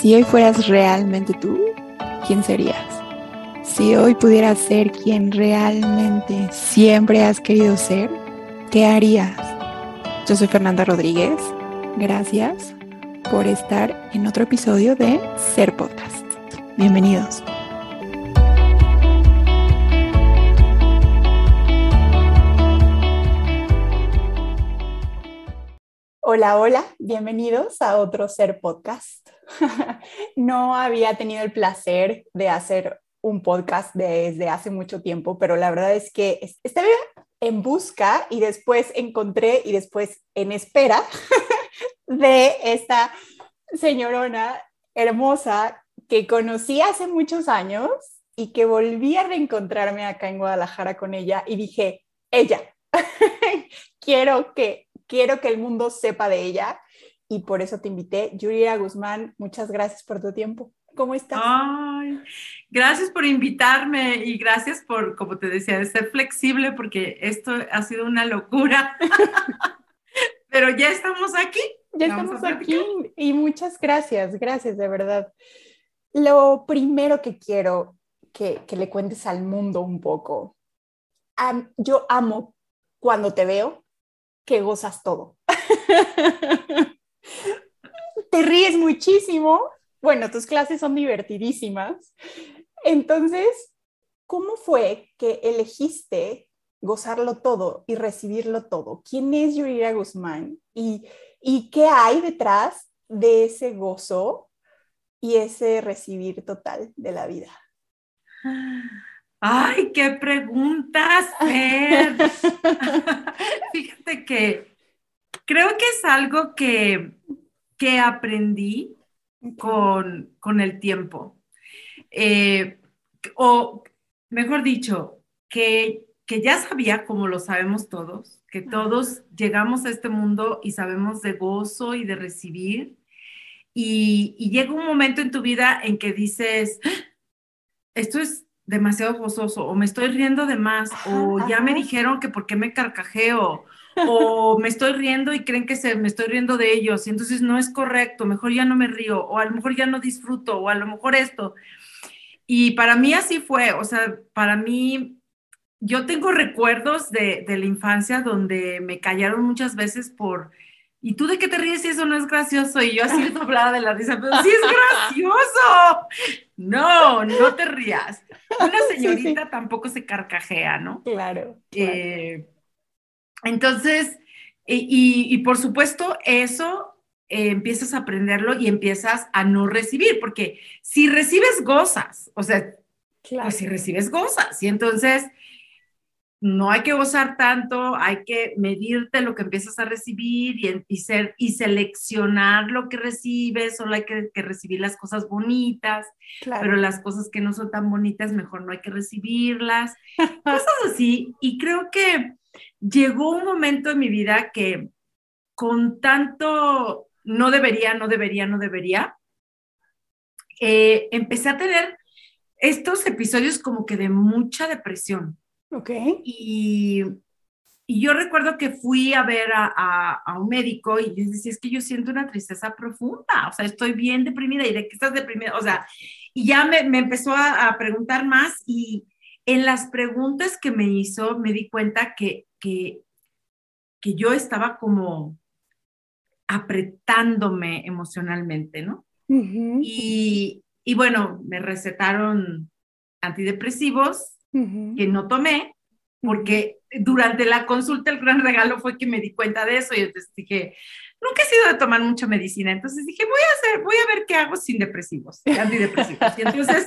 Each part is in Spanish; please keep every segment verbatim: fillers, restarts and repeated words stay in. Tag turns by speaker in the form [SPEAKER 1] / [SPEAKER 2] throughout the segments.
[SPEAKER 1] Si hoy fueras realmente tú, ¿quién serías? Si hoy pudieras ser quien realmente siempre has querido ser, ¿qué harías? Yo soy Fernanda Rodríguez. Gracias por estar en otro episodio de Ser Podcast. Bienvenidos. Hola, hola, bienvenidos a otro Ser Podcast. No había tenido el placer de hacer un podcast desde hace mucho tiempo, pero la verdad es que estaba en busca y después encontré y después en espera de esta señorona hermosa que conocí hace muchos años y que volví a reencontrarme acá en Guadalajara con ella y dije, ella, quiero que Quiero que el mundo sepa de ella y por eso te invité. Yurira Guzmán, muchas gracias por tu tiempo. ¿Cómo estás?
[SPEAKER 2] Ay, gracias por invitarme y gracias por, como te decía, de ser flexible porque esto ha sido una locura. Pero ya estamos aquí.
[SPEAKER 1] Ya estamos aquí y muchas gracias, gracias de verdad. Lo primero que quiero que, que le cuentes al mundo un poco. Um, yo amo cuando te veo que gozas todo. Te ríes muchísimo. Bueno, tus clases son divertidísimas. Entonces, ¿cómo fue que elegiste gozarlo todo y recibirlo todo? ¿Quién es Yurira Guzmán? ¿Y, y qué hay detrás de ese gozo y ese recibir total de la vida?
[SPEAKER 2] ¡Ay, qué preguntas, Fer! Fíjate que creo que es algo que, que aprendí okay. con, con el tiempo. Eh, o, mejor dicho, que, que ya sabía, como lo sabemos todos, que todos llegamos a este mundo y sabemos de gozo y de recibir. Y, y llega un momento en tu vida en que dices, esto es demasiado gozoso, o me estoy riendo de más, ajá, o ya ajá. me dijeron que por qué me carcajeo, o me estoy riendo y creen que se, me estoy riendo de ellos, y entonces no es correcto, mejor ya no me río, o a lo mejor ya no disfruto, o a lo mejor esto. Y para mí así fue, o sea, para mí, yo tengo recuerdos de, de la infancia donde me callaron muchas veces por... ¿Y tú de qué te ríes si eso no es gracioso? Y yo así doblada de la risa, pero sí es gracioso. No, no te rías. Una señorita sí, sí. tampoco se carcajea, ¿no?
[SPEAKER 1] Claro, claro.
[SPEAKER 2] Eh, entonces, y, y, y por supuesto, eso eh, empiezas a aprenderlo y empiezas a no recibir, porque si recibes, gozas. O sea, claro. Pues si recibes, gozas. Y entonces... no hay que gozar tanto, hay que medirte lo que empiezas a recibir y, y, ser, y seleccionar lo que recibes, solo hay que, que recibir las cosas bonitas, claro. Pero las cosas que no son tan bonitas, mejor no hay que recibirlas, cosas así. Y creo que llegó un momento en mi vida que con tanto no debería, no debería, no debería, eh, empecé a tener estos episodios como que de mucha depresión.
[SPEAKER 1] Okay.
[SPEAKER 2] Y, y yo recuerdo que fui a ver a, a, a un médico y yo decía, es que yo siento una tristeza profunda, o sea, estoy bien deprimida. ¿Y de qué estás deprimida? O sea, y ya me, me empezó a, a preguntar más y en las preguntas que me hizo me di cuenta que, que, que yo estaba como apretándome emocionalmente, ¿no? Uh-huh. Y, y bueno, me recetaron antidepresivos, uh-huh. que no tomé, porque uh-huh. durante la consulta el gran regalo fue que me di cuenta de eso y entonces dije, nunca he sido de tomar mucha medicina, entonces dije, voy a hacer, voy a ver qué hago sin depresivos, antidepresivos. Y entonces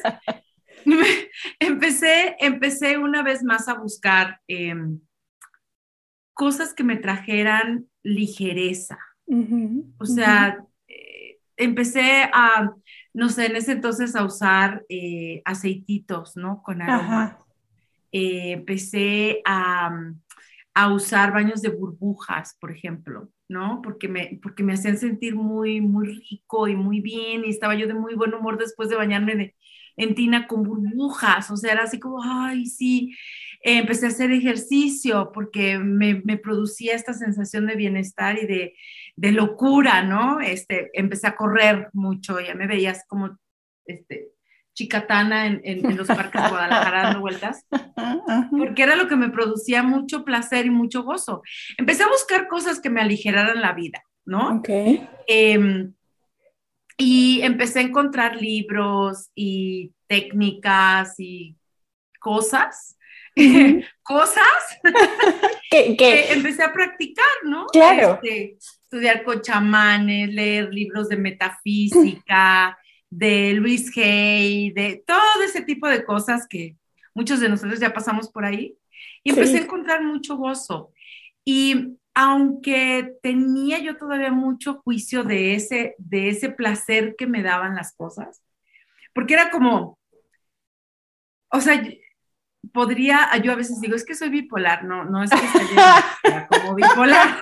[SPEAKER 2] empecé, empecé una vez más a buscar eh, cosas que me trajeran ligereza. Uh-huh. O sea, uh-huh. eh, empecé a, no sé, en ese entonces a usar eh, aceititos, ¿no? Con aroma. Eh, empecé a, a usar baños de burbujas, por ejemplo, ¿no? Porque me, porque me hacían sentir muy, muy rico y muy bien y estaba yo de muy buen humor después de bañarme de, en tina con burbujas, o sea, era así como, ay, sí. Eh, empecé a hacer ejercicio porque me, me producía esta sensación de bienestar y de, de locura, ¿no? Este, empecé a correr mucho, ya me veías como este, chicatana en, en, en los parques de Guadalajara dando vueltas, porque era lo que me producía mucho placer y mucho gozo. Empecé a buscar cosas que me aligeraran la vida, ¿no?
[SPEAKER 1] Ok.
[SPEAKER 2] Eh, y empecé a encontrar libros y técnicas y cosas,
[SPEAKER 1] Uh-huh.
[SPEAKER 2] cosas
[SPEAKER 1] que, que,
[SPEAKER 2] que empecé a practicar, ¿no?
[SPEAKER 1] Claro.
[SPEAKER 2] Este, estudiar con chamanes, leer libros de metafísica, de Luis Hay, de todo ese tipo de cosas que muchos de nosotros ya pasamos por ahí. Y empecé sí. a encontrar mucho gozo. Y aunque tenía yo todavía mucho juicio de ese, de ese placer que me daban las cosas, porque era como, o sea, podría, yo a veces digo, es que soy bipolar, no, no es que esté como bipolar.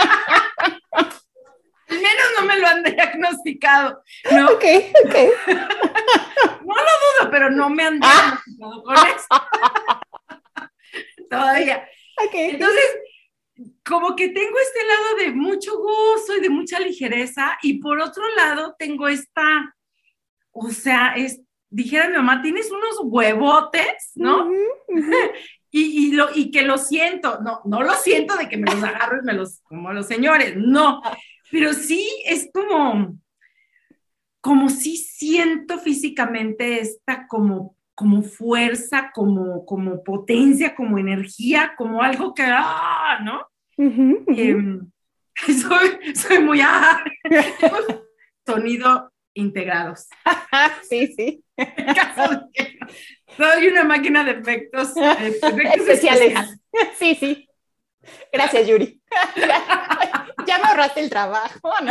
[SPEAKER 2] Al menos no me lo han diagnosticado, ¿no?
[SPEAKER 1] Ok, ok.
[SPEAKER 2] No lo dudo, pero no me han diagnosticado con eso. Todavía.
[SPEAKER 1] Okay.
[SPEAKER 2] Entonces, como que tengo este lado de mucho gozo y de mucha ligereza, y por otro lado tengo esta, o sea, es, dijera mi mamá, tienes unos huevotes, ¿no?
[SPEAKER 1] Uh-huh, uh-huh.
[SPEAKER 2] y, y, lo, y que lo siento, no, no lo siento de que me los agarro y me los, como los señores, no, pero sí es como, como sí siento físicamente esta como, como fuerza, como, como potencia, como energía, como algo que, ah, ¿no?
[SPEAKER 1] Uh-huh, uh-huh.
[SPEAKER 2] Eh, soy, soy muy, ah, sonido integrados.
[SPEAKER 1] Sí, sí.
[SPEAKER 2] Soy una máquina de efectos, efectos
[SPEAKER 1] especiales.
[SPEAKER 2] especiales.
[SPEAKER 1] Sí, sí. Gracias, Yuri. Ya me ahorraste el trabajo, ¿no?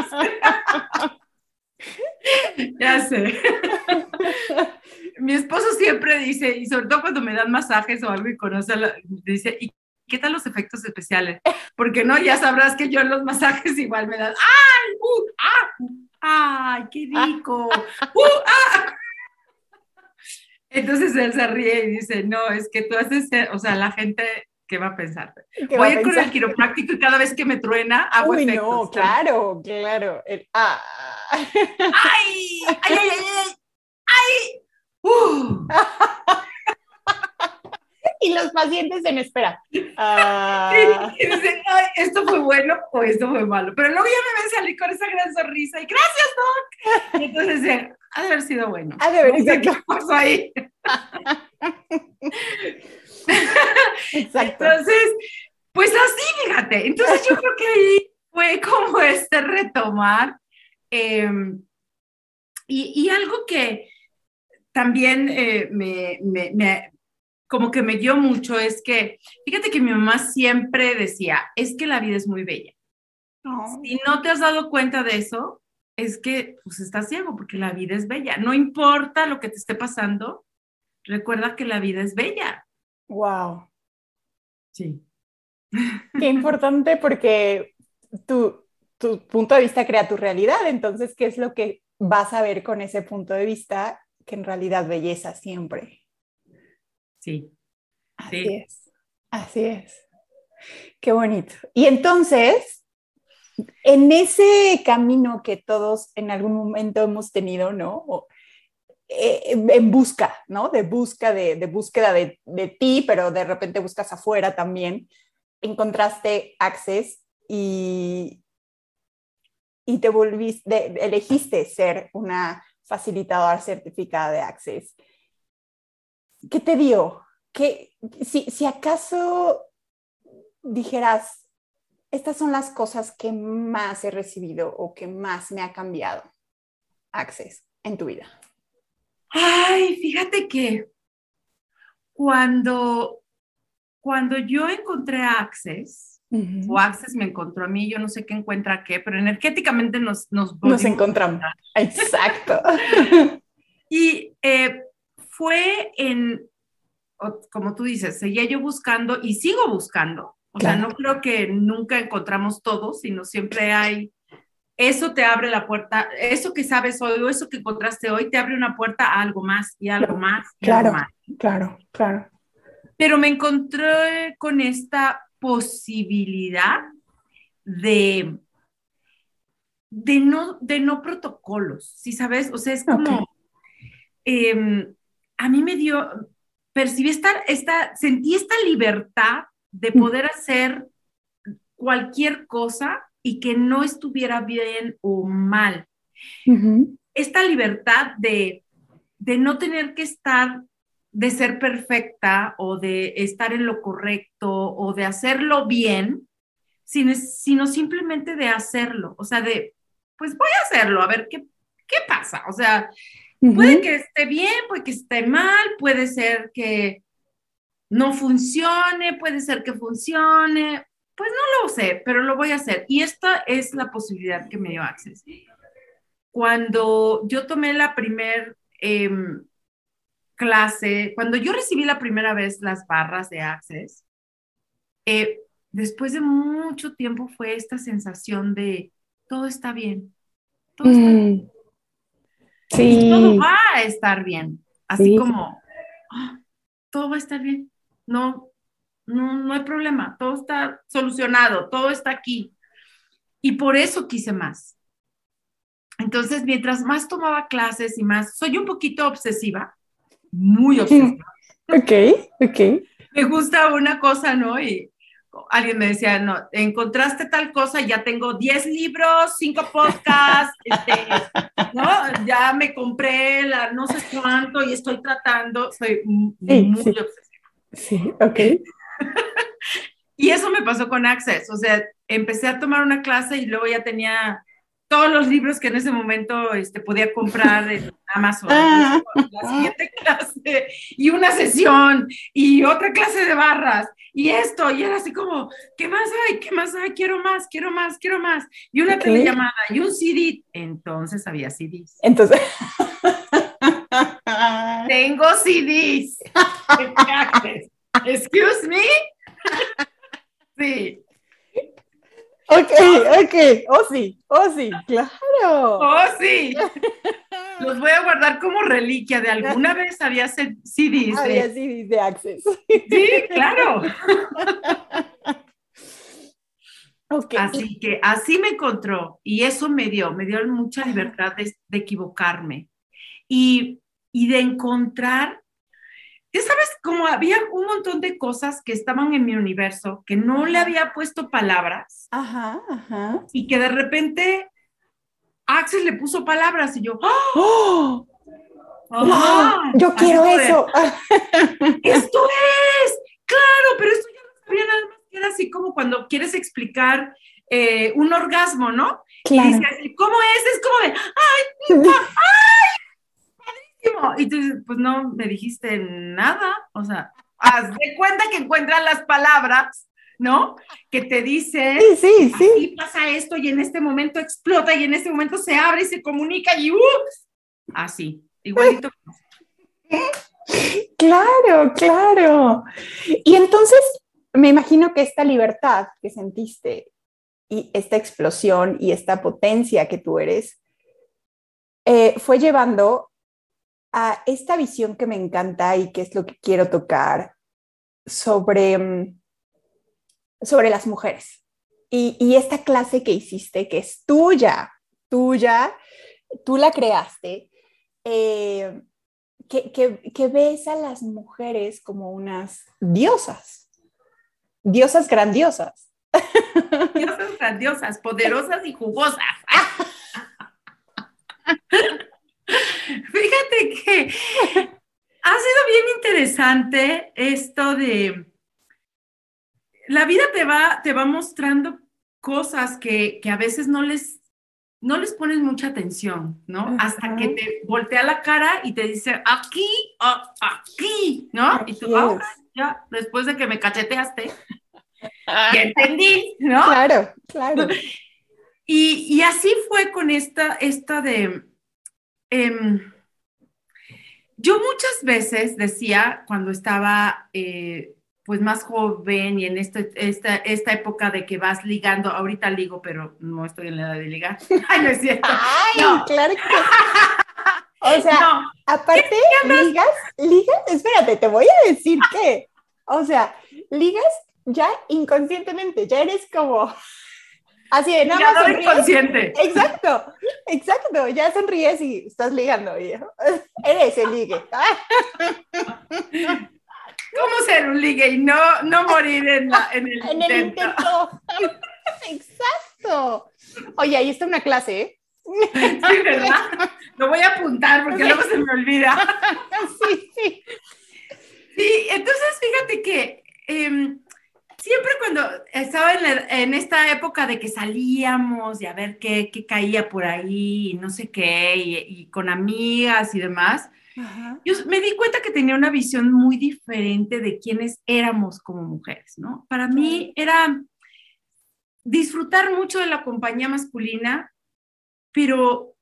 [SPEAKER 2] Ya sé. Mi esposo siempre dice, y sobre todo cuando me dan masajes o algo y conoce, la, dice, ¿y qué tal los efectos especiales? Porque no, ya sabrás que yo en los masajes igual me dan, ¡ay! Uh, ¡ah! ¡Ay, qué rico! Uh, ¡ah! Entonces él se ríe y dice, no, es que tú haces, o sea, la gente, ¿qué va a pensar? Voy a ir con el quiropráctico y cada vez que me truena, hago
[SPEAKER 1] Uy,
[SPEAKER 2] efectos.
[SPEAKER 1] no, claro, claro. El, ah.
[SPEAKER 2] ¡Ay! ¡Ay, ay, ay! ¡Ay! ay. Uh.
[SPEAKER 1] Y los pacientes en espera. Uh...
[SPEAKER 2] Sí, y dicen, ay, esto fue bueno o esto fue malo. Pero luego ya me ven salir con esa gran sonrisa y gracias, Doc. Y entonces dicen, ha de haber sido bueno.
[SPEAKER 1] Ha de haber,
[SPEAKER 2] no
[SPEAKER 1] exacto.
[SPEAKER 2] sé qué pasó ahí.
[SPEAKER 1] Exacto.
[SPEAKER 2] Entonces, pues así, fíjate. Entonces yo creo que ahí fue como este retomar. Eh, y, y algo que también eh, me, me, me como que me dio mucho es que, fíjate que mi mamá siempre decía, es que la vida es muy bella. Oh. Si no te has dado cuenta de eso, es que pues estás ciego, porque la vida es bella. No importa lo que te esté pasando, recuerda que la vida es bella.
[SPEAKER 1] Wow.
[SPEAKER 2] Sí.
[SPEAKER 1] Qué importante, porque tu, tu punto de vista crea tu realidad. Entonces, ¿qué es lo que vas a ver con ese punto de vista? Que en realidad belleza siempre.
[SPEAKER 2] Sí.
[SPEAKER 1] Así
[SPEAKER 2] sí.
[SPEAKER 1] es, así es. Qué bonito. Y entonces, en ese camino que todos en algún momento hemos tenido, ¿no? O, eh, en busca, ¿no? De busca, de, de búsqueda de, de ti, pero de repente buscas afuera también, encontraste Access y, y te volviste, elegiste ser una facilitadora certificada de Access. ¿Qué te dio? ¿Qué, si, si acaso dijeras, estas son las cosas que más he recibido o que más me ha cambiado Access en tu vida?
[SPEAKER 2] Ay, fíjate que cuando, cuando yo encontré a Access, uh-huh. o Access me encontró a mí, yo no sé qué encuentra qué, pero energéticamente nos Nos,
[SPEAKER 1] nos encontramos. Exacto.
[SPEAKER 2] Y eh, fue en, como tú dices, seguía yo buscando y sigo buscando. O claro. sea, no creo que nunca encontramos todo, sino siempre hay, eso te abre la puerta, eso que sabes hoy o eso que encontraste hoy te abre una puerta a algo más y algo claro. más y
[SPEAKER 1] claro,
[SPEAKER 2] algo más.
[SPEAKER 1] Claro, claro.
[SPEAKER 2] Pero me encontré con esta posibilidad de, de no, de no protocolos, ¿sí sabes? O sea, es como,
[SPEAKER 1] Ok.
[SPEAKER 2] eh, a mí me dio, percibí esta, esta, sentí esta libertad de poder hacer cualquier cosa y que no estuviera bien o mal.
[SPEAKER 1] Ujú.
[SPEAKER 2] Esta libertad de, de no tener que estar, de ser perfecta o de estar en lo correcto o de hacerlo bien, sino, sino simplemente de hacerlo, o sea, de, pues voy a hacerlo, a ver qué, qué pasa, o sea, puede
[SPEAKER 1] Ujú.
[SPEAKER 2] que esté bien, puede que esté mal, puede ser que no funcione, puede ser que funcione, pues no lo sé, pero lo voy a hacer. Y esta es la posibilidad que me dio Access. Cuando yo tomé la primer eh, clase, cuando yo recibí la primera vez las barras de Access, eh, después de mucho tiempo fue esta sensación de todo está bien, todo está bien
[SPEAKER 1] Mm,
[SPEAKER 2] y todo
[SPEAKER 1] sí,
[SPEAKER 2] va a estar bien, así
[SPEAKER 1] sí.
[SPEAKER 2] como oh, todo va a estar bien, no, no, no hay problema, todo está solucionado, todo está aquí y por eso quise más. Entonces, mientras más tomaba clases y más, soy un poquito obsesiva, muy obsesiva.
[SPEAKER 1] Ok, ok.
[SPEAKER 2] Me gusta una cosa, ¿no? Y alguien me decía, no, encontraste tal cosa, ya tengo diez libros, cinco podcasts, este, ¿no? Ya me compré la no sé cuánto y estoy tratando, soy
[SPEAKER 1] Sí,
[SPEAKER 2] muy
[SPEAKER 1] sí,
[SPEAKER 2] obsesiva.
[SPEAKER 1] sí, ok.
[SPEAKER 2] Y eso me pasó con Access, o sea, empecé a tomar una clase y luego ya tenía todos los libros que en ese momento este, podía comprar en Amazon y luego
[SPEAKER 1] Ah,
[SPEAKER 2] la siguiente clase y una sesión y otra clase de barras y esto y era así como, ¿qué más hay? ¿Qué más hay? Quiero más, quiero más, quiero más. Y una
[SPEAKER 1] ok.
[SPEAKER 2] telellamada y un C D. Entonces había C Ds.
[SPEAKER 1] Entonces,
[SPEAKER 2] Tengo C Ds. Excuse me. Sí.
[SPEAKER 1] ok,
[SPEAKER 2] Oh, sí.
[SPEAKER 1] ok. Oh, sí, oh, sí, claro.
[SPEAKER 2] Oh, sí. Los voy a guardar como reliquia de alguna vez había C Ds
[SPEAKER 1] Había
[SPEAKER 2] de...
[SPEAKER 1] sí dice Access.
[SPEAKER 2] Sí, claro.
[SPEAKER 1] Ok, y,
[SPEAKER 2] Así que así me encontró y eso me dio, me dio mucha libertad de, de equivocarme y, y de encontrar, ya sabes, como había un montón de cosas que estaban en mi universo que no le
[SPEAKER 1] ajá,
[SPEAKER 2] había puesto palabras
[SPEAKER 1] ajá, ajá.
[SPEAKER 2] y que de repente Axel le puso palabras y yo, ¡oh!
[SPEAKER 1] ¡Oh! ¡Wow!
[SPEAKER 2] ¡Ajá!
[SPEAKER 1] Yo
[SPEAKER 2] Así
[SPEAKER 1] quiero
[SPEAKER 2] como de,
[SPEAKER 1] eso.
[SPEAKER 2] ¡esto es! ¡Claro! Pero esto ya lo sabía, nada más que era así como cuando quieres explicar eh, un orgasmo, ¿no? Y dices,
[SPEAKER 1] Claro.
[SPEAKER 2] ¿cómo es? Es como de, ¡ay, padrísimo! Y tú dices, pues no me dijiste nada. O sea, haz de cuenta que encuentras las palabras, ¿no? Que te dicen,
[SPEAKER 1] Sí, sí,
[SPEAKER 2] así
[SPEAKER 1] sí.
[SPEAKER 2] pasa esto y en este momento explota y en este momento se abre y se comunica y ¡uh! Así, igualito.
[SPEAKER 1] Claro, claro. Y entonces me imagino que esta libertad que sentiste y esta explosión y esta potencia que tú eres eh, fue llevando a esta visión que me encanta y que es lo que quiero tocar sobre, mm, sobre las mujeres. Y, y esta clase que hiciste, que es tuya, tuya, tú la creaste, eh, que, que, que ves a las mujeres como unas diosas, diosas grandiosas.
[SPEAKER 2] Diosas grandiosas, poderosas y jugosas. Fíjate que ha sido bien interesante esto de la vida te va, te va mostrando cosas que, que a veces no les, no les pones mucha atención, ¿no? Hasta que
[SPEAKER 1] Ajá,
[SPEAKER 2] te voltea la cara y te dice, aquí, oh, aquí, ¿no? Y tú,
[SPEAKER 1] así
[SPEAKER 2] ah, ok,
[SPEAKER 1] es.
[SPEAKER 2] ya, después de que me cacheteaste, ya entendí, ¿no?
[SPEAKER 1] Claro, claro.
[SPEAKER 2] Y, y así fue con esta, esta de... Eh, yo muchas veces decía, cuando estaba eh, pues más joven y en este, esta, esta época de que vas ligando, ahorita ligo, pero no estoy en la edad de ligar. Ay, no es cierto.
[SPEAKER 1] Ay,
[SPEAKER 2] No,
[SPEAKER 1] claro que, o sea,
[SPEAKER 2] no. ¿Qué,
[SPEAKER 1] aparte,
[SPEAKER 2] qué andas?
[SPEAKER 1] ligas, ligas, espérate, te voy a decir que, o sea, ligas ya inconscientemente, ya eres como, Así de nada más
[SPEAKER 2] Ligador
[SPEAKER 1] sonríes.
[SPEAKER 2] inconsciente.
[SPEAKER 1] Exacto, exacto. Ya sonríes y estás ligando. Y eres el ligue.
[SPEAKER 2] ¿Cómo ser un ligue y no, no morir en, la, en el
[SPEAKER 1] En
[SPEAKER 2] intento?
[SPEAKER 1] el intento. Exacto. Oye, ahí está una clase, ¿eh?
[SPEAKER 2] Sí, ¿verdad? Lo voy a apuntar porque sí. Luego se me olvida.
[SPEAKER 1] Sí, sí.
[SPEAKER 2] Sí, entonces fíjate que eh, siempre cuando estaba en, la, en esta época de que salíamos y a ver qué, qué caía por ahí y no sé qué, y, y con amigas y demás, uh-huh. Yo me di cuenta que tenía una visión muy diferente de quiénes éramos como mujeres, ¿no? Para uh-huh. mí era disfrutar mucho de la compañía masculina, pero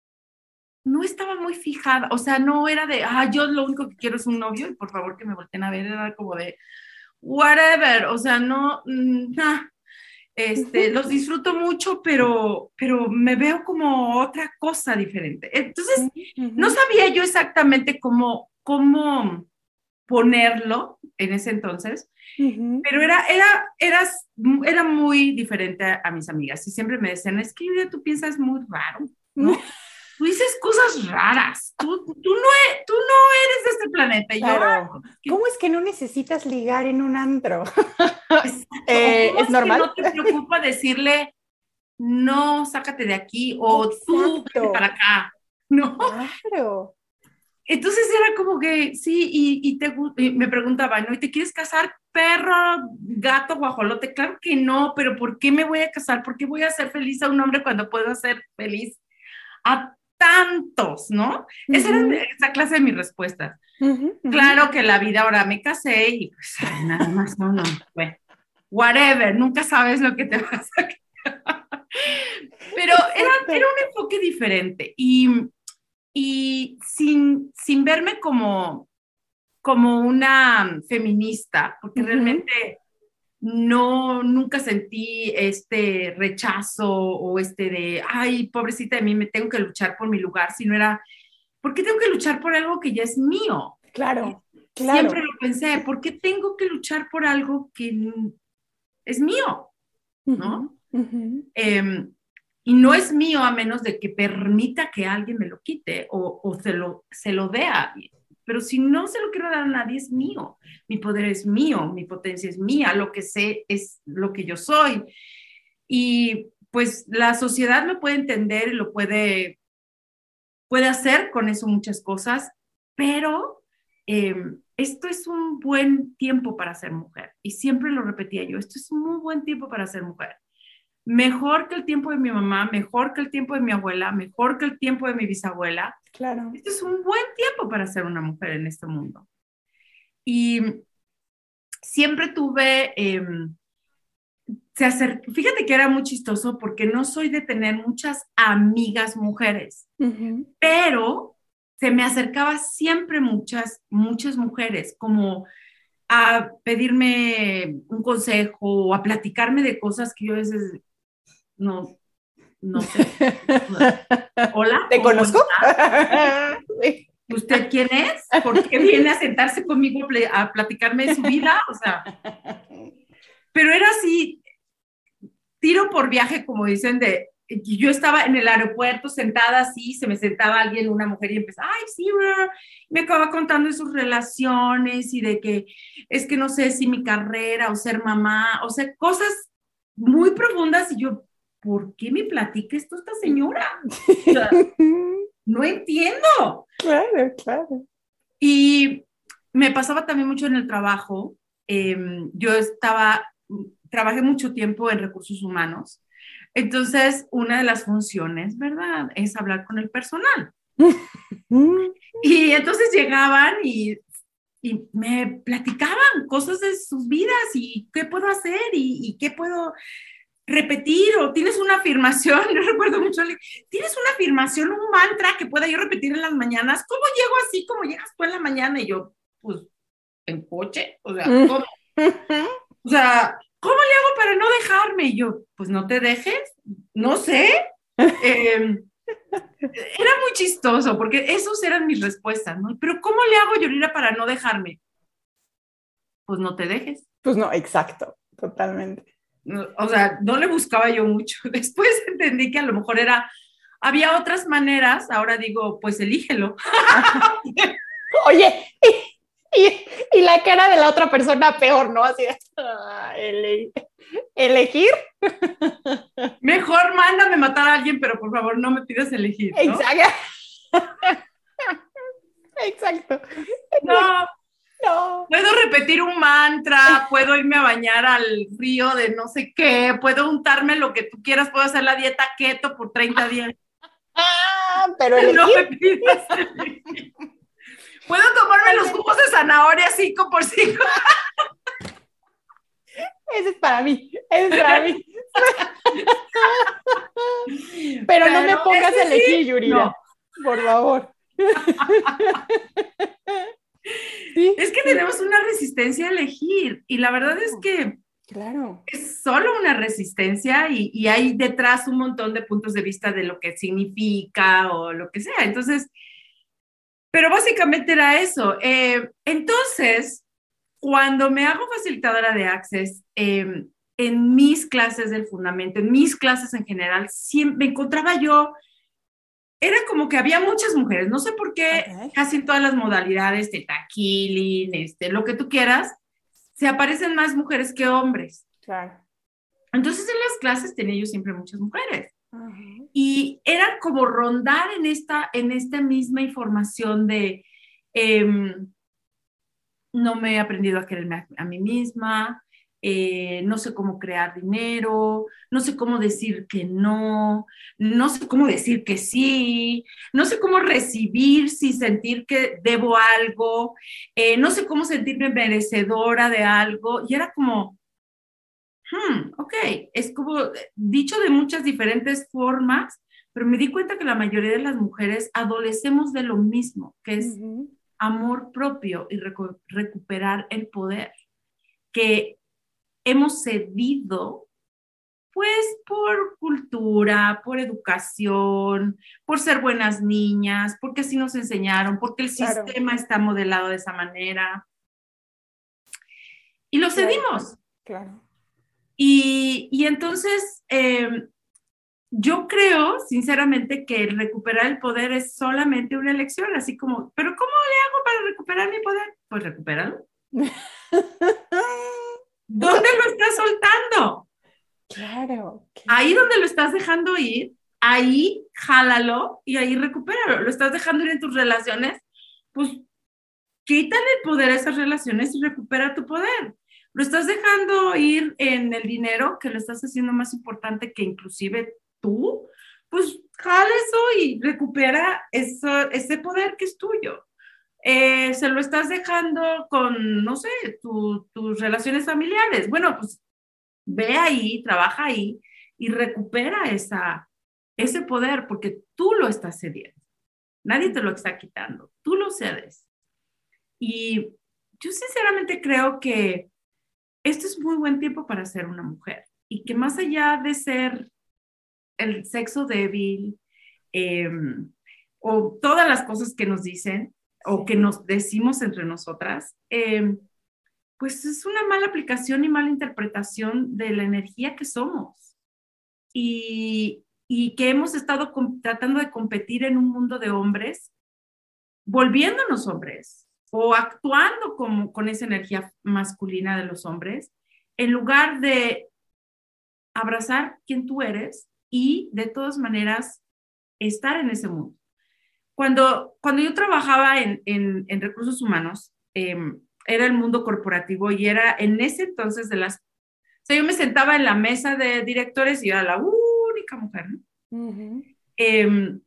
[SPEAKER 2] no estaba muy fijada, o sea, no era de, ah, yo lo único que quiero es un novio y por favor que me volteen a ver, era como de, whatever, o sea, no, nah, este, uh-huh. Los disfruto mucho, pero, pero me veo como otra cosa diferente. Entonces, uh-huh. No sabía yo exactamente cómo, cómo ponerlo en ese entonces, uh-huh. Pero era, era, era, era muy diferente a, a mis amigas y siempre me decían, es que tú piensas muy raro, ¿no? Tú dices cosas raras, tú, tú, no, e, tú no eres de este planeta. Y
[SPEAKER 1] claro. Yo, ¿cómo es que no necesitas ligar en un antro?
[SPEAKER 2] eh, ¿Es, es normal? Que no te preocupa decirle, no, sácate de aquí, o exacto. Tú, vete para acá, ¿no?
[SPEAKER 1] Claro.
[SPEAKER 2] Entonces era como que, sí, y, y, te, y me preguntaban, ¿no? ¿Y te quieres casar, perro, gato, guajolote? Claro que no, pero ¿por qué me voy a casar? ¿Por qué voy a hacer feliz a un hombre cuando puedo hacer feliz a tantos, ¿no? Uh-huh. Esa era esa clase de mis respuestas. Uh-huh, uh-huh. Claro que la vida ahora me casé y pues ay, nada más, no, no, bueno, whatever, nunca sabes lo que te vas a quedar. Pero era, era un enfoque diferente y, y sin, sin verme como, como una feminista, porque uh-huh. Realmente no, nunca sentí este rechazo o este de, ay, pobrecita de mí, me tengo que luchar por mi lugar, sino era, ¿por qué tengo que luchar por algo que ya es mío?
[SPEAKER 1] Claro, claro.
[SPEAKER 2] Siempre lo pensé, ¿por qué tengo que luchar por algo que es mío? ¿No? Uh-huh, uh-huh. Eh, y no es mío a menos de que permita que alguien me lo quite o, o se, lo, se lo dé a alguien. Pero si no se lo quiero dar a nadie, es mío. Mi poder es mío, mi potencia es mía, lo que sé es lo que yo soy. Y pues la sociedad me puede entender, lo puede, puede hacer con eso muchas cosas, pero eh, esto es un buen tiempo para ser mujer. Y siempre lo repetía yo, esto es un muy buen tiempo para ser mujer. Mejor que el tiempo de mi mamá, mejor que el tiempo de mi abuela, mejor que el tiempo de mi bisabuela.
[SPEAKER 1] Claro.
[SPEAKER 2] Este es un buen tiempo para ser una mujer en este mundo. Y siempre tuve, eh, se acer... fíjate que era muy chistoso porque no soy de tener muchas amigas mujeres, uh-huh. Pero se me acercaba siempre muchas, muchas mujeres, como a pedirme un consejo o a platicarme de cosas que yo a veces no, no sé. Hola.
[SPEAKER 1] ¿Te conozco?
[SPEAKER 2] ¿Usted quién es? ¿Por qué viene a sentarse conmigo a platicarme de su vida? O sea, pero era así, tiro por viaje, como dicen, de, yo estaba en el aeropuerto sentada así, se me sentaba alguien, una mujer, y empezaba, ay, sí, bro. Me acaba contando de sus relaciones y de que es que no sé si mi carrera o ser mamá, o sea, cosas muy profundas, y yo, ¿por qué me platica esto esta señora? O sea, no entiendo.
[SPEAKER 1] Claro, claro.
[SPEAKER 2] Y me pasaba también mucho en el trabajo. Eh, yo estaba, trabajé mucho tiempo en recursos humanos. Entonces, una de las funciones, ¿verdad?, es hablar con el personal. Y entonces llegaban y, y me platicaban cosas de sus vidas y qué puedo hacer y, y qué puedo repetir, o tienes una afirmación, yo recuerdo mucho, tienes una afirmación, un mantra que pueda yo repetir en las mañanas. ¿Cómo llego así como llegas tú en la mañana? Y yo, pues, en coche, o sea, ¿cómo? O sea, ¿cómo le hago para no dejarme? Y yo, pues no te dejes, no sé. Eh, era muy chistoso, porque esas eran mis respuestas, ¿no? Pero ¿cómo le hago, Yolira, para no dejarme? Pues no te dejes.
[SPEAKER 1] Pues no, exacto, totalmente.
[SPEAKER 2] O sea, no le buscaba yo mucho. Después entendí que a lo mejor era, había otras maneras, ahora digo, pues elígelo.
[SPEAKER 1] Oye, y, y, y, la cara de la otra persona peor, ¿no? Así de, ah, ele, elegir.
[SPEAKER 2] Mejor mándame matar a alguien, pero por favor no me pidas elegir, ¿no?
[SPEAKER 1] Exacto. Exacto.
[SPEAKER 2] No,
[SPEAKER 1] no.
[SPEAKER 2] Puedo repetir un mantra, puedo irme a bañar al río de no sé qué, puedo untarme lo que tú quieras, puedo hacer la dieta keto por treinta días.
[SPEAKER 1] Ah, pero elegir.
[SPEAKER 2] No me pidas elegir. Puedo tomarme los jugos de zanahoria cinco por cinco.
[SPEAKER 1] Ese es para mí, ese es para mí. Pero, Pero no me pongas a elegir, sí, Yurira, no. Por favor.
[SPEAKER 2] ¿Sí? Es que tenemos una resistencia a elegir y la verdad es que
[SPEAKER 1] claro.
[SPEAKER 2] es solo una resistencia y, y hay detrás un montón de puntos de vista de lo que significa o lo que sea. Entonces, pero básicamente era eso. Eh, entonces, cuando me hago facilitadora de Access, eh, en mis clases del fundamento, en mis clases en general, siempre me encontraba yo, era como que había muchas mujeres, no sé por qué, okay. Casi en todas las modalidades, de taquilín, este, lo que tú quieras, se aparecen más mujeres que hombres.
[SPEAKER 1] Claro.
[SPEAKER 2] Entonces en las clases tenía yo siempre muchas mujeres. Uh-huh. Y era como rondar en esta, en esta misma información de eh, no me he aprendido a quererme a, a mí misma, eh, no sé cómo crear dinero, no sé cómo decir que no, no sé cómo decir que sí, no sé cómo recibir sin sentir que debo algo, eh, no sé cómo sentirme merecedora de algo. Y era como, hmm, ok, es como dicho de muchas diferentes formas, pero me di cuenta que la mayoría de las mujeres adolecemos de lo mismo, que es uh-huh. amor propio y recu- recuperar el poder que hemos cedido, pues por cultura, por educación, por ser buenas niñas, porque así nos enseñaron, porque el claro. sistema está modelado de esa manera. Y lo cedimos.
[SPEAKER 1] Claro. claro.
[SPEAKER 2] Y, y entonces, eh, yo creo, sinceramente, que el recuperar el poder es solamente una elección, así como, ¿pero cómo le hago para recuperar mi poder? Pues recupéralo. ¿Dónde lo estás soltando?
[SPEAKER 1] Claro, claro.
[SPEAKER 2] Ahí donde lo estás dejando ir, ahí jálalo y ahí recupéralo. Lo estás dejando ir en tus relaciones, pues quítale el poder a esas relaciones y recupera tu poder. Lo estás dejando ir en el dinero, que lo estás haciendo más importante que inclusive tú, pues jala eso y recupera eso, ese poder que es tuyo. Eh, se lo estás dejando con, no sé, tu, tus relaciones familiares. Bueno, pues ve ahí, trabaja ahí y recupera esa, ese poder porque tú lo estás cediendo. Nadie te lo está quitando, tú lo cedes. Y yo sinceramente creo que este es muy buen tiempo para ser una mujer y que más allá de ser el sexo débil eh, o todas las cosas que nos dicen o que nos decimos entre nosotras, eh, pues es una mala aplicación y mala interpretación de la energía que somos y, y que hemos estado tratando de competir en un mundo de hombres, volviéndonos hombres o actuando como, con esa energía masculina de los hombres, en lugar de abrazar quien tú eres y de todas maneras estar en ese mundo. Cuando, cuando yo trabajaba en, en, en recursos humanos, eh, era el mundo corporativo y era en ese entonces de las... O sea, yo me sentaba en la mesa de directores y era la única mujer, ¿no? Uh-huh. Eh,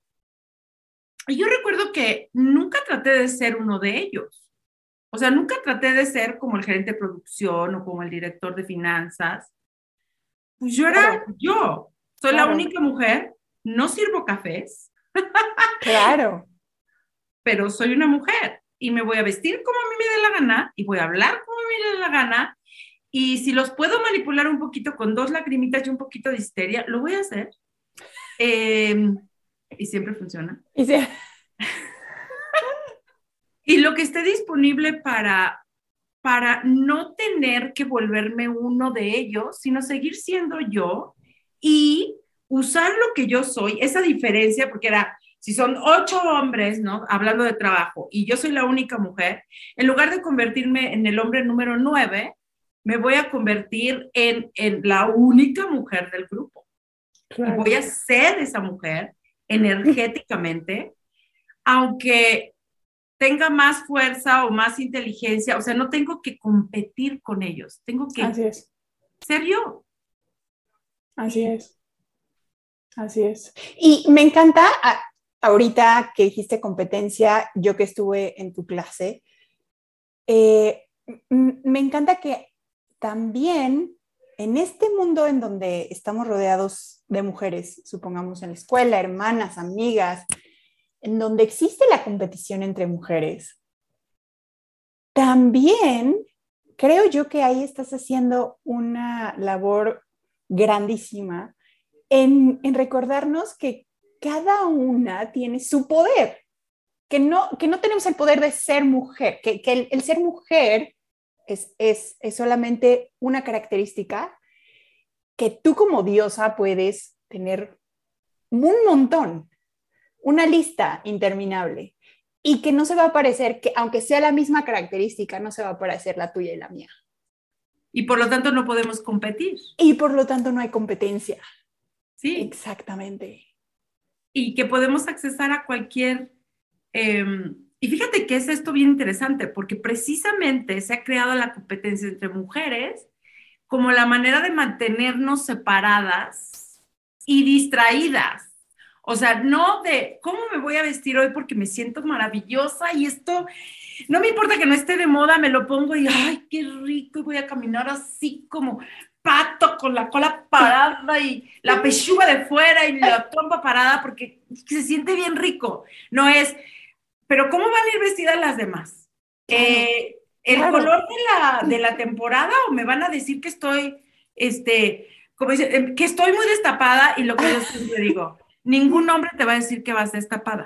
[SPEAKER 2] y yo recuerdo que nunca traté de ser uno de ellos. O sea, nunca traté de ser como el gerente de producción o como el director de finanzas. Pues yo era claro. yo. Soy claro. la única mujer, no sirvo cafés.
[SPEAKER 1] Claro.
[SPEAKER 2] Pero soy una mujer y me voy a vestir como a mí me dé la gana y voy a hablar como a mí me dé la gana. Y si los puedo manipular un poquito con dos lagrimitas y un poquito de histeria, lo voy a hacer. Eh, y siempre funciona.
[SPEAKER 1] Y, sí.
[SPEAKER 2] Y lo que esté disponible para para no tener que volverme uno de ellos, sino seguir siendo yo y usar lo que yo soy, esa diferencia, porque era, si son ocho hombres, ¿no? Hablando de trabajo, y yo soy la única mujer, en lugar de convertirme en el hombre número nueve, me voy a convertir en, en la única mujer del grupo. Claro. Y voy a ser esa mujer energéticamente, aunque tenga más fuerza o más inteligencia, o sea, no tengo que competir con ellos, tengo que
[SPEAKER 1] Así es.
[SPEAKER 2] ser yo.
[SPEAKER 1] Así es. Así es. Y me encanta, ahorita que dijiste competencia, yo que estuve en tu clase, eh, me encanta que también en este mundo en donde estamos rodeados de mujeres, supongamos en la escuela, hermanas, amigas, en donde existe la competición entre mujeres, también creo yo que ahí estás haciendo una labor grandísima en, en recordarnos que cada una tiene su poder, que no, que no tenemos el poder de ser mujer, que, que el, el ser mujer es, es, es solamente una característica que tú como diosa puedes tener un montón, una lista interminable, y que no se va a parecer, que aunque sea la misma característica, no se va a parecer la tuya y la mía.
[SPEAKER 2] Y por lo tanto no podemos competir.
[SPEAKER 1] Y por lo tanto no hay competencia.
[SPEAKER 2] Sí.
[SPEAKER 1] Exactamente.
[SPEAKER 2] Y que podemos accesar a cualquier... Eh, y fíjate que es esto bien interesante, porque precisamente se ha creado la competencia entre mujeres como la manera de mantenernos separadas y distraídas. O sea, no de cómo me voy a vestir hoy porque me siento maravillosa y esto, no me importa que no esté de moda, me lo pongo y ¡ay, qué rico! Y voy a caminar así como pato con la cola parada y la pechuga de fuera y la trompa parada porque se siente bien rico. No es, pero ¿cómo van a ir vestidas las demás? Claro, eh, ¿El claro. color de la, de la temporada o me van a decir que estoy, este, como dice, que estoy muy destapada? Y lo que yo siempre digo, ningún hombre te va a decir que vas destapada.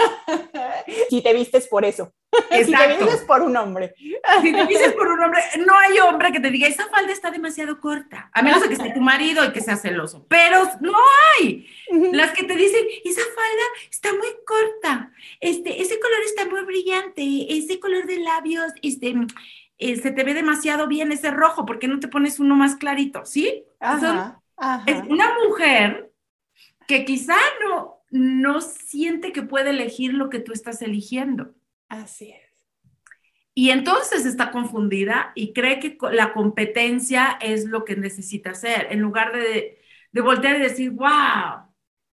[SPEAKER 1] Si te vistes por eso. Exacto. Si te vistes por un hombre.
[SPEAKER 2] Si te vistes por un hombre, no hay hombre que te diga, esa falda está demasiado corta. A menos de que esté tu marido y que sea celoso. Pero no hay. Las que te dicen, esa falda está muy corta. Este, ese color está muy brillante. Ese color de labios, este, eh, se te ve demasiado bien ese rojo. ¿Por qué no te pones uno más clarito? ¿Sí?
[SPEAKER 1] Ajá,
[SPEAKER 2] Son,
[SPEAKER 1] ajá.
[SPEAKER 2] Es una mujer que quizá no, no siente que puede elegir lo que tú estás eligiendo.
[SPEAKER 1] Así es.
[SPEAKER 2] Y entonces está confundida y cree que la competencia es lo que necesita hacer, en lugar de, de voltear y decir, wow, a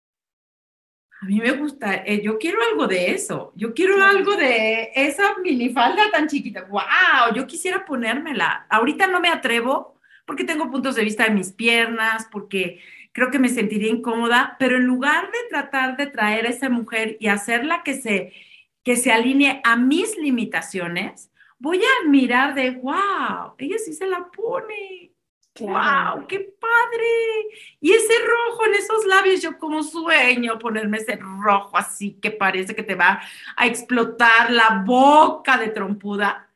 [SPEAKER 2] mí me gusta, eh, yo quiero algo de eso, yo quiero claro. algo de esa minifalda tan chiquita, wow, yo quisiera ponérmela. Ahorita no me atrevo porque tengo puntos de vista de mis piernas, porque creo que me sentiría incómoda, pero en lugar de tratar de traer a esa mujer y hacerla que se, que se alinee a mis limitaciones, voy a admirar de, wow, ella sí se la pone. Claro. ¡Wow! ¡Qué padre! Y ese rojo en esos labios, yo como sueño ponerme ese rojo así que parece que te va a explotar la boca de trompuda.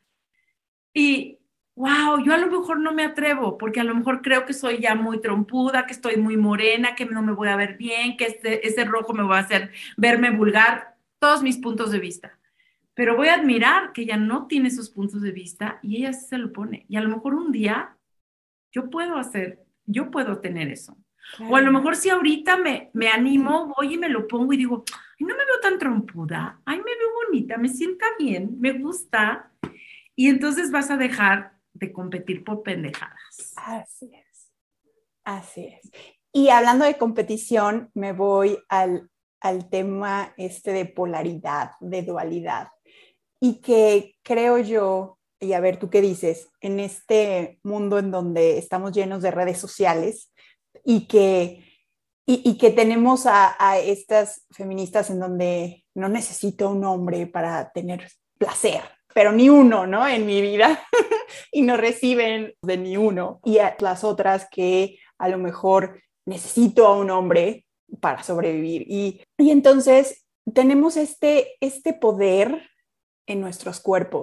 [SPEAKER 2] Y, wow, yo a lo mejor no me atrevo, porque a lo mejor creo que soy ya muy trompuda, que estoy muy morena, que no me voy a ver bien, que este, ese rojo me va a hacer verme vulgar, todos mis puntos de vista. Pero voy a admirar que ella no tiene esos puntos de vista y ella sí se lo pone. Y a lo mejor un día yo puedo hacer, yo puedo tener eso. Claro. O a lo mejor si ahorita me, me animo, voy y me lo pongo y digo, ay, no me veo tan trompuda, ay, me veo bonita, me sienta bien, me gusta. Y entonces vas a dejar de competir por pendejadas.
[SPEAKER 1] Así es, así es. Y hablando de competición, me voy al, al tema este de polaridad, de dualidad. Y que creo yo, y a ver, ¿tú qué dices? En este mundo en donde estamos llenos de redes sociales y que, y, y que tenemos a, a estas feministas en donde no necesito un hombre para tener placer, pero ni uno, ¿no? En mi vida, y no reciben de ni uno. Y a las otras que a lo mejor necesito a un hombre para sobrevivir. Y, y entonces tenemos este, este poder en nuestros cuerpos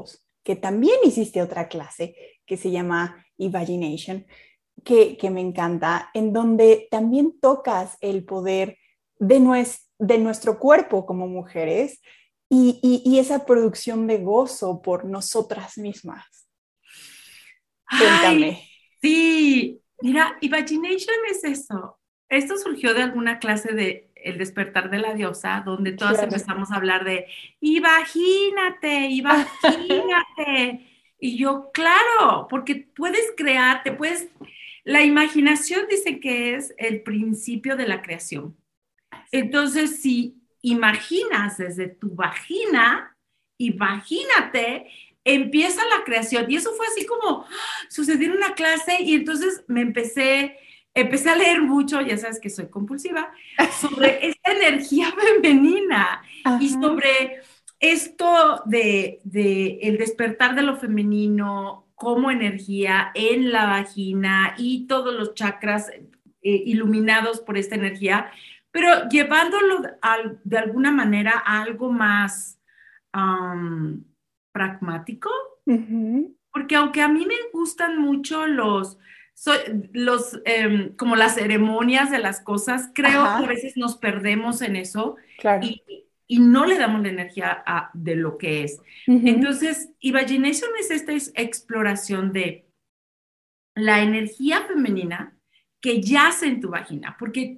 [SPEAKER 1] que también hiciste otra clase que se llama Imagination, que, que me encanta, en donde también tocas el poder de, nues, de nuestro cuerpo como mujeres y, y, y esa producción de gozo por nosotras mismas. Cuéntame.
[SPEAKER 2] Ay, sí, mira, Imagination es eso. Esto surgió de alguna clase de El despertar de la diosa, donde todas
[SPEAKER 1] Claro.
[SPEAKER 2] empezamos a hablar de imagínate, imagínate. Y yo, claro, porque puedes crear, te puedes... La imaginación dice que es el principio de la creación. Entonces, si imaginas desde tu vagina, imagínate, empieza la creación. Y eso fue así como sucedió en una clase y entonces me empecé, empecé a leer mucho, ya sabes que soy compulsiva, sobre esta energía femenina. Ajá. Y sobre esto de, de el despertar de lo femenino como energía en la vagina y todos los chakras eh, iluminados por esta energía, pero llevándolo a, de alguna manera a algo más um, pragmático, uh-huh. Porque aunque a mí me gustan mucho los, soy, los eh, como las ceremonias de las cosas, creo Ajá. que a veces nos perdemos en eso claro. y, y no le damos la energía a, de lo que es. Uh-huh. Entonces, Imagination es esta exploración de la energía femenina que yace en tu vagina, porque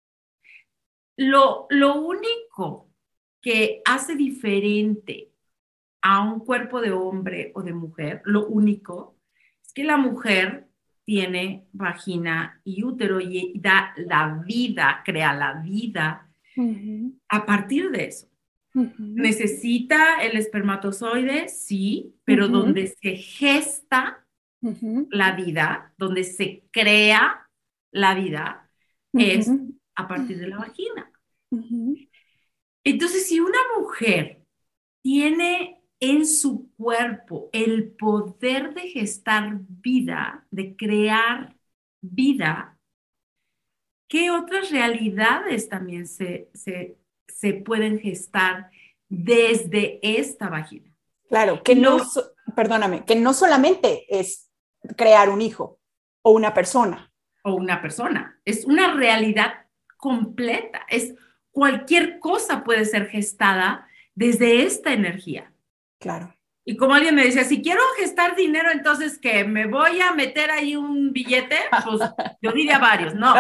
[SPEAKER 2] Lo, lo único que hace diferente a un cuerpo de hombre o de mujer, lo único es que la mujer tiene vagina y útero y da la vida, crea la vida uh-huh. a partir de eso. Uh-huh. ¿Necesita el espermatozoide? Sí, pero uh-huh. donde se gesta uh-huh. la vida, donde se crea la vida, uh-huh. es a partir de la vagina. Uh-huh. Entonces, si una mujer tiene en su cuerpo el poder de gestar vida, de crear vida, ¿qué otras realidades también se, se, se pueden gestar desde esta vagina?
[SPEAKER 1] Claro, que no, no, perdóname, que no solamente es crear un hijo o una persona.
[SPEAKER 2] O una persona, es una realidad completa, es cualquier cosa puede ser gestada desde esta energía.
[SPEAKER 1] Claro.
[SPEAKER 2] Y como alguien me decía, si quiero gestar dinero, entonces, ¿qué? ¿Me voy a meter ahí un billete? Pues yo diría varios, no.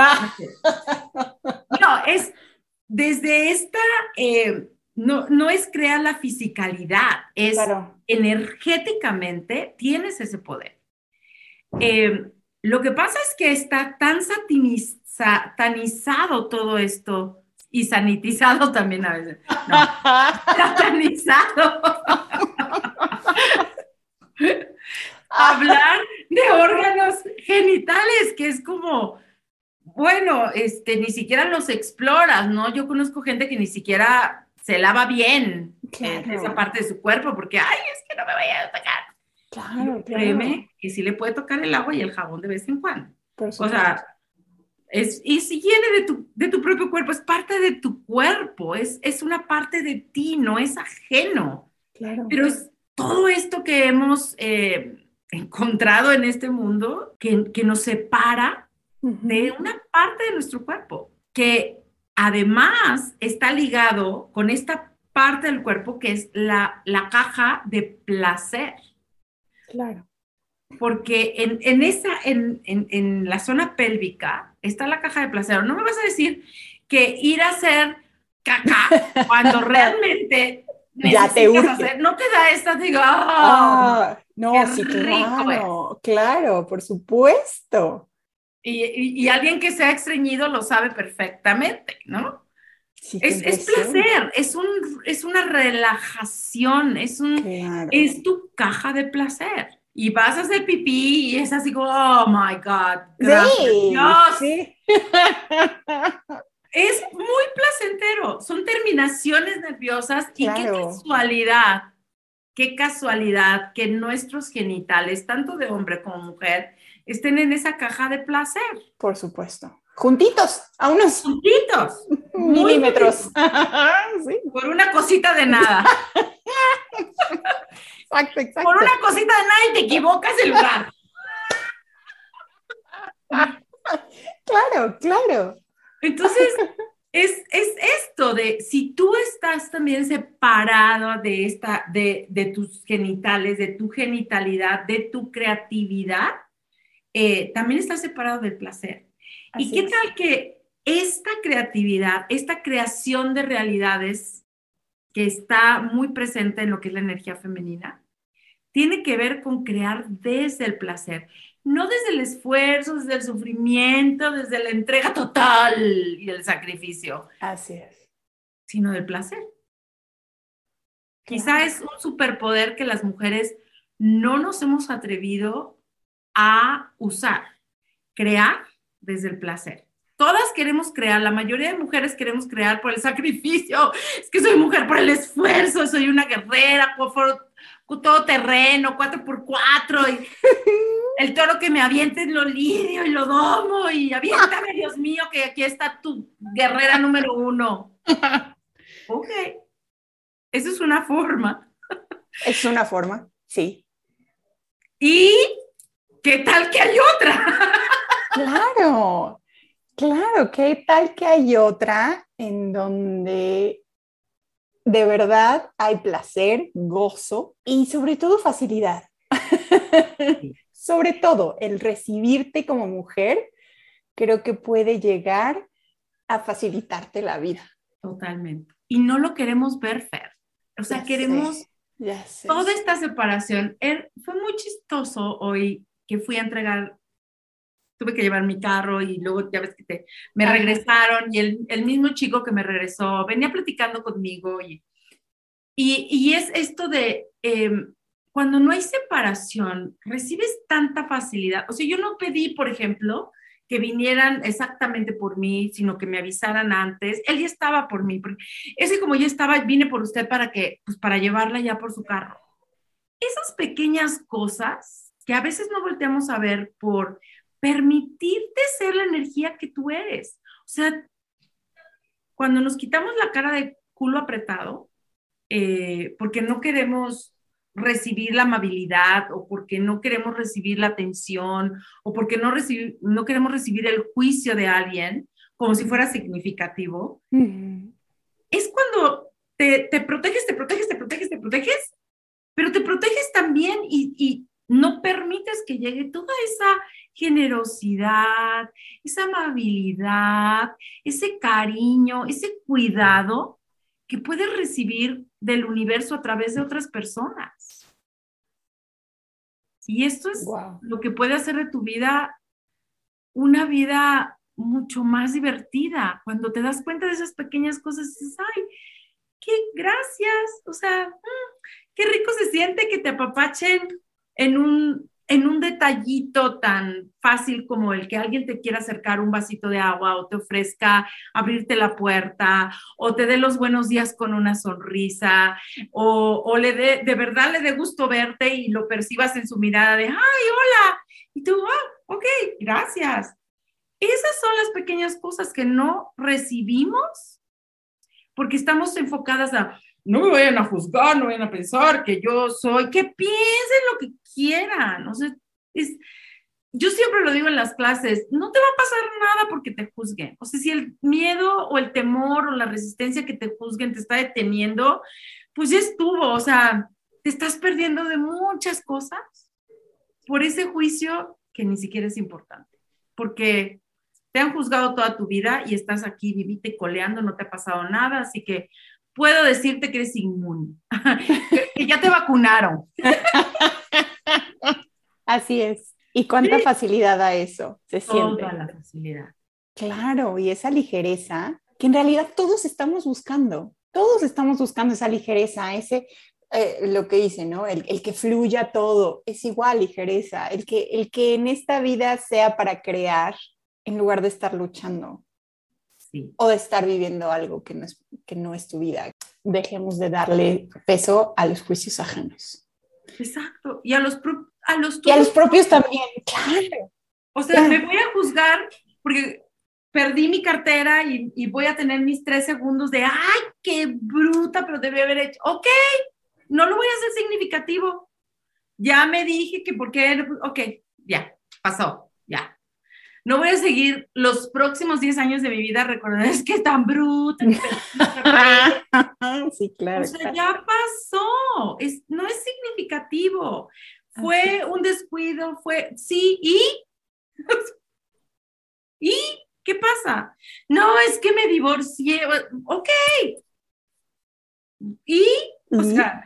[SPEAKER 2] No, es desde esta, eh, no, no es crear la fisicalidad, es claro. energéticamente tienes ese poder. Eh, lo que pasa es que está tan satiniz, satanizado todo esto, y sanitizado también a veces. No, satanizado. Hablar de órganos genitales, que es como, bueno, este, ni siquiera los exploras, ¿no? Yo conozco gente que ni siquiera se lava bien claro. en esa parte de su cuerpo, porque, ay, es que no me vaya a tocar.
[SPEAKER 1] Claro,
[SPEAKER 2] Créeme
[SPEAKER 1] claro.
[SPEAKER 2] que sí le puede tocar el agua y el jabón de vez en cuando. O sea, es es higiene de tu, de tu propio cuerpo, es parte de tu cuerpo, es, es una parte de ti, no es ajeno.
[SPEAKER 1] Claro.
[SPEAKER 2] Pero es todo esto que hemos eh, encontrado en este mundo que, que nos separa uh-huh. de una parte de nuestro cuerpo, que además está ligado con esta parte del cuerpo que es la, la caja de placer.
[SPEAKER 1] Claro.
[SPEAKER 2] Porque en, en, esa, en, en, en la zona pélvica está la caja de placer. No me vas a decir que ir a hacer caca cuando realmente
[SPEAKER 1] ya te urge.
[SPEAKER 2] Hacer, no te da esta, digo, oh,
[SPEAKER 1] ah, no, sí, claro, es. claro, por supuesto.
[SPEAKER 2] Y, y, y alguien que sea estreñido lo sabe perfectamente, ¿no?
[SPEAKER 1] Sí,
[SPEAKER 2] es, es placer, es, un, es una relajación, es, un, claro. es tu caja de placer. Y vas a hacer pipí y es así como, oh my God, gracias
[SPEAKER 1] sí,
[SPEAKER 2] Dios.
[SPEAKER 1] Sí.
[SPEAKER 2] Es muy placentero, son terminaciones nerviosas claro. Y qué casualidad, qué casualidad que nuestros genitales, tanto de hombre como mujer, estén en esa caja de placer.
[SPEAKER 1] Por supuesto. Juntitos, a unos
[SPEAKER 2] juntitos,
[SPEAKER 1] milímetros.
[SPEAKER 2] ¿Sí? Por una cosita de nada.
[SPEAKER 1] exacto, exacto.
[SPEAKER 2] Por una cosita de nada y te equivocas el lugar.
[SPEAKER 1] Claro, claro.
[SPEAKER 2] Entonces, es, es esto de si tú estás también separado de, esta, de, de tus genitales, de tu genitalidad, de tu creatividad, eh, también estás separado del placer.
[SPEAKER 1] Así
[SPEAKER 2] ¿Y qué
[SPEAKER 1] es.
[SPEAKER 2] tal que esta creatividad, esta creación de realidades que está muy presente en lo que es la energía femenina, tiene que ver con crear desde el placer? No desde el esfuerzo, desde el sufrimiento, desde la entrega total y el sacrificio,
[SPEAKER 1] Así es.
[SPEAKER 2] sino del placer. Claro. Quizá es un superpoder que las mujeres no nos hemos atrevido a usar, crear desde el placer. Todas queremos crear, la mayoría de mujeres queremos crear por el sacrificio. Es que soy mujer por el esfuerzo, soy una guerrera, todo terreno, cuatro por cuatro, y el toro que me aviente lo lidio y lo domo, y aviéntame, Dios mío, que aquí está tu guerrera número uno. Ok, eso es una forma.
[SPEAKER 1] Es una forma, sí.
[SPEAKER 2] ¿Y qué tal que hay otra?
[SPEAKER 1] Claro, claro, ¿qué tal que hay otra en donde de verdad hay placer, gozo y sobre todo facilidad? Sí. Sobre todo el recibirte como mujer, creo que puede llegar a facilitarte la vida.
[SPEAKER 2] Totalmente. Y no lo queremos ver, Fer. O sea,
[SPEAKER 1] ya
[SPEAKER 2] queremos
[SPEAKER 1] sé, ya sé.
[SPEAKER 2] Toda esta separación. Er, fue muy chistoso hoy que fui a entregar, tuve que llevar mi carro y luego ya ves que te, me Ajá. regresaron y el, el mismo chico que me regresó venía platicando conmigo y, y, y es esto de eh, cuando no hay separación, recibes tanta facilidad. O sea, yo no pedí, por ejemplo, que vinieran exactamente por mí, sino que me avisaran antes. Él ya estaba por mí. Porque ese como ya estaba, vine por usted para que, pues para llevarla ya por su carro. Esas pequeñas cosas que a veces no volteamos a ver por permitirte ser la energía que tú eres. O sea, cuando nos quitamos la cara de culo apretado, eh, porque no queremos recibir la amabilidad o porque no queremos recibir la atención o porque no, recibir, no queremos recibir el juicio de alguien como si fuera significativo, uh-huh. Es cuando te, te proteges, te proteges, te proteges, te proteges, pero te proteges también y, y no permites que llegue toda esa generosidad, esa amabilidad, ese cariño, ese cuidado que puedes recibir del universo a través de otras personas. Y esto es wow. Lo que puede hacer de tu vida una vida mucho más divertida. Cuando te das cuenta de esas pequeñas cosas, dices, ay, qué gracias, o sea, mmm, qué rico se siente que te apapachen en un, en un detallito tan fácil como el que alguien te quiera acercar un vasito de agua o te ofrezca abrirte la puerta o te dé los buenos días con una sonrisa o, o le dé, de verdad le dé gusto verte y lo percibas en su mirada de, ay, hola, y tú, ah, ok, gracias. Esas son las pequeñas cosas que no recibimos porque estamos enfocadas a, no me vayan a juzgar, no vayan a pensar que yo soy, que piensen lo que quieran. O sea, es, yo siempre lo digo en las clases, no te va a pasar nada porque te juzguen. O sea, si el miedo o el temor o la resistencia que te juzguen te está deteniendo, pues ya estuvo. O sea, te estás perdiendo de muchas cosas por ese juicio que ni siquiera es importante. Porque te han juzgado toda tu vida y estás aquí vivite coleando, no te ha pasado nada, así que puedo decirte que eres inmune, que ya te vacunaron.
[SPEAKER 1] Así es. ¿Y cuánta
[SPEAKER 2] sí.
[SPEAKER 1] facilidad da eso? Se
[SPEAKER 2] Toda
[SPEAKER 1] siente.
[SPEAKER 2] la facilidad.
[SPEAKER 1] Claro, y esa ligereza que en realidad todos estamos buscando. Todos estamos buscando esa ligereza, ese, eh, lo que dice, ¿no? El, el que fluya todo, es igual ligereza. El que, el que en esta vida sea para crear en lugar de estar luchando. Sí. O de estar viviendo algo que no, es, que no es tu vida. Dejemos de darle peso a los juicios ajenos.
[SPEAKER 2] Exacto. Y a los, pro, a los,
[SPEAKER 1] y a los propios también, claro.
[SPEAKER 2] O sea, claro. Me voy a juzgar porque perdí mi cartera y, y voy a tener mis tres segundos de, ay, qué bruta, pero debí haber hecho. Ok, no lo voy a hacer significativo. Ya me dije que por qué, ok, ya, pasó, ya. No voy a seguir los próximos diez años de mi vida recordando, es que tan bruta.
[SPEAKER 1] Sí, claro.
[SPEAKER 2] O sea,
[SPEAKER 1] claro.
[SPEAKER 2] ya pasó, es, no es significativo. Fue un descuido, fue, sí, ¿y? ¿Y qué pasa? No, es que me divorcié, ok. ¿Y? O
[SPEAKER 1] ¿Y?
[SPEAKER 2] sea,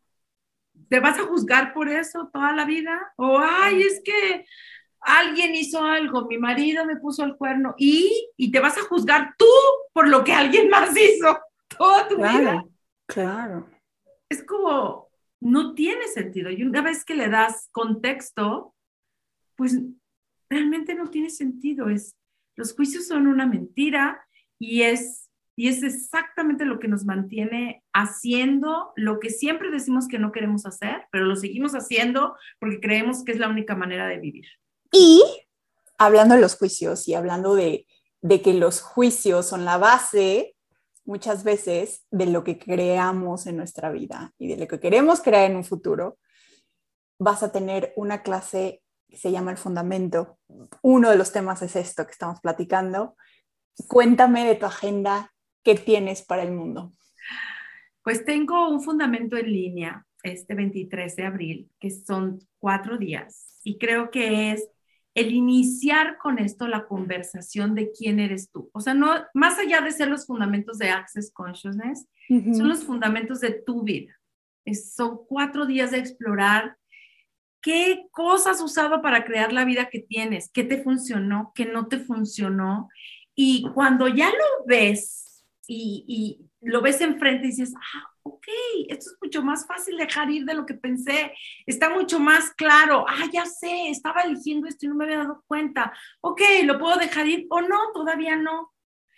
[SPEAKER 2] ¿te vas a juzgar por eso toda la vida? O, ay, es que alguien hizo algo, mi marido me puso el cuerno, ¿y? Y te vas a juzgar tú por lo que alguien más hizo toda tu
[SPEAKER 1] Claro,
[SPEAKER 2] vida.
[SPEAKER 1] claro.
[SPEAKER 2] Es como, no tiene sentido. Y una vez que le das contexto, pues realmente no tiene sentido. Es, los juicios son una mentira y es, y es exactamente lo que nos mantiene haciendo lo que siempre decimos que no queremos hacer, pero lo seguimos haciendo porque creemos que es la única manera de vivir.
[SPEAKER 1] Y hablando de los juicios y hablando de, de que los juicios son la base muchas veces de lo que creamos en nuestra vida y de lo que queremos crear en un futuro, vas a tener una clase que se llama El Fundamento. Uno de los temas es esto que estamos platicando. Cuéntame de tu agenda, ¿qué tienes para el mundo?
[SPEAKER 2] Pues tengo un fundamento en línea este veintitrés de abril, que son cuatro días, y creo que es el iniciar con esto la conversación de quién eres tú. O sea, no, más allá de ser los fundamentos de Access Consciousness, uh-huh. son los fundamentos de tu vida. Es, son cuatro días de explorar qué cosas has usado para crear la vida que tienes, qué te funcionó, qué no te funcionó. Y cuando ya lo ves y, y lo ves enfrente y dices, ah, ok, esto es mucho más fácil dejar ir de lo que pensé, está mucho más claro, ah, ya sé, estaba eligiendo esto y no me había dado cuenta, ok, lo puedo dejar ir o no, todavía no,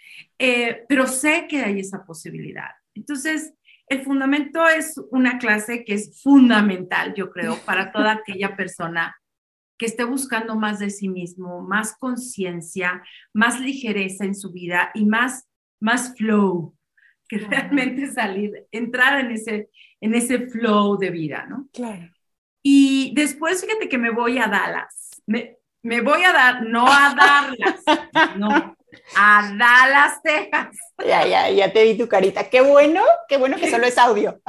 [SPEAKER 2] eh, pero sé que hay esa posibilidad. Entonces, el fundamento es una clase que es fundamental, yo creo, para toda aquella persona que esté buscando más de sí mismo, más conciencia, más ligereza en su vida y más, más flow, que realmente salir, entrar en ese, en ese flow de vida, ¿no?
[SPEAKER 1] Claro.
[SPEAKER 2] Y después, fíjate que me voy a Dallas. Me, me voy a dar, no a Dallas, no, a Dallas, Texas.
[SPEAKER 1] Ya, ya, ya te vi tu carita. Qué bueno, qué bueno que solo es audio.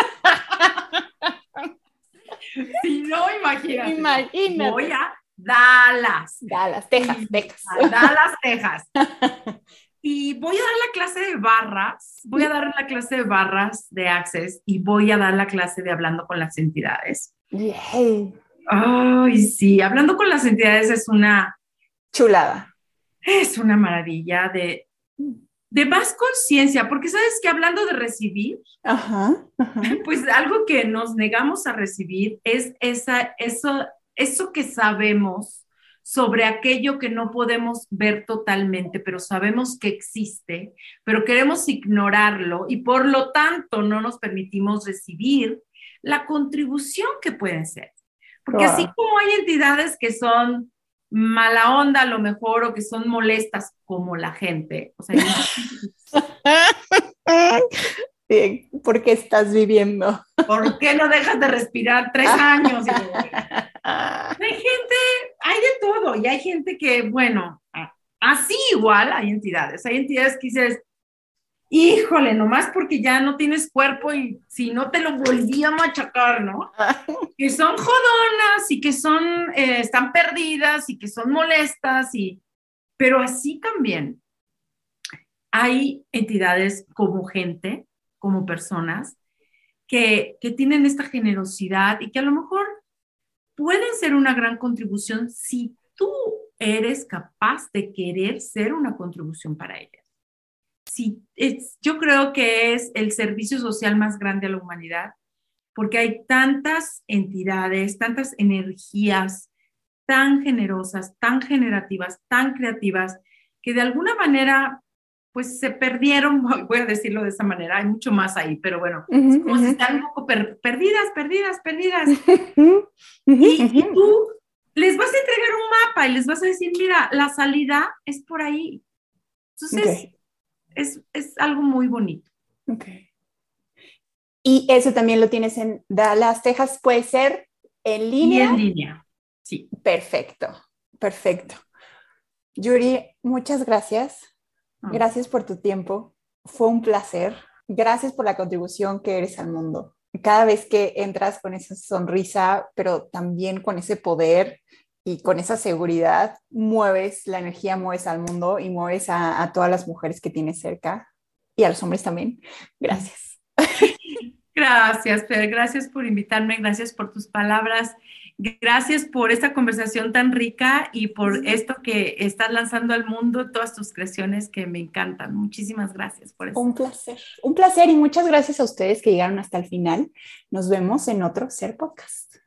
[SPEAKER 2] Si no, imagínate.
[SPEAKER 1] Imagínate.
[SPEAKER 2] Voy a Dallas.
[SPEAKER 1] Dallas, Texas,
[SPEAKER 2] y,
[SPEAKER 1] Texas.
[SPEAKER 2] A Dallas, Texas. Y voy a dar la clase de barras, voy a dar la clase de barras de Access y voy a dar la clase de hablando con las entidades.
[SPEAKER 1] Yay.
[SPEAKER 2] Ay, sí, hablando con las entidades es una...
[SPEAKER 1] Chulada.
[SPEAKER 2] Es una maravilla de, de más conciencia, porque sabes que hablando de recibir,
[SPEAKER 1] ajá, ajá.
[SPEAKER 2] pues algo que nos negamos a recibir es esa, eso, eso que sabemos sobre aquello que no podemos ver totalmente, pero sabemos que existe, pero queremos ignorarlo y por lo tanto no nos permitimos recibir la contribución que pueden ser. Porque wow. así como hay entidades que son mala onda a lo mejor o que son molestas como la gente, o sea,
[SPEAKER 1] Bien, ¿por qué estás viviendo?
[SPEAKER 2] ¿Por qué no dejas de respirar tres años? Hay gente, hay de todo, y hay gente que, bueno, así igual hay entidades, hay entidades que dices, híjole, nomás porque ya no tienes cuerpo y si no te lo volví a machacar, ¿no? Que son jodonas y que son, eh, están perdidas y que son molestas, y, pero así también hay entidades como gente, como personas, que, que tienen esta generosidad y que a lo mejor pueden ser una gran contribución si tú eres capaz de querer ser una contribución para ellas. Sí, es, yo creo que es el servicio social más grande a la humanidad, porque hay tantas entidades, tantas energías tan generosas, tan generativas, tan creativas, que de alguna manera pues se perdieron, voy a decirlo de esa manera, hay mucho más ahí, pero bueno, uh-huh, es como uh-huh. si están un poco per perdidas, perdidas, perdidas. Uh-huh, y, uh-huh. y tú les vas a entregar un mapa y les vas a decir, mira, la salida es por ahí. Entonces, okay. es, es algo muy bonito.
[SPEAKER 1] Okay. Y eso también lo tienes en Dallas, Texas. ¿Puede ser en
[SPEAKER 2] Y
[SPEAKER 1] línea?
[SPEAKER 2] en línea, sí.
[SPEAKER 1] Perfecto, perfecto. Yuri, muchas gracias.
[SPEAKER 2] Oh,
[SPEAKER 1] Gracias por tu tiempo. Fue un placer. Gracias por la contribución que eres al mundo. Cada vez que entras con esa sonrisa, pero también con ese poder y con esa seguridad, mueves la energía, mueves al mundo y mueves a, a todas las mujeres que tienes cerca y a los hombres también. Gracias.
[SPEAKER 2] gracias, Fer, gracias por invitarme, gracias por tus palabras, gracias por esta conversación tan rica y por esto que estás lanzando al mundo, todas tus creaciones que me encantan. Muchísimas gracias por eso.
[SPEAKER 1] Un placer. Un placer y muchas gracias a ustedes que llegaron hasta el final. Nos vemos en otro Ser Podcast.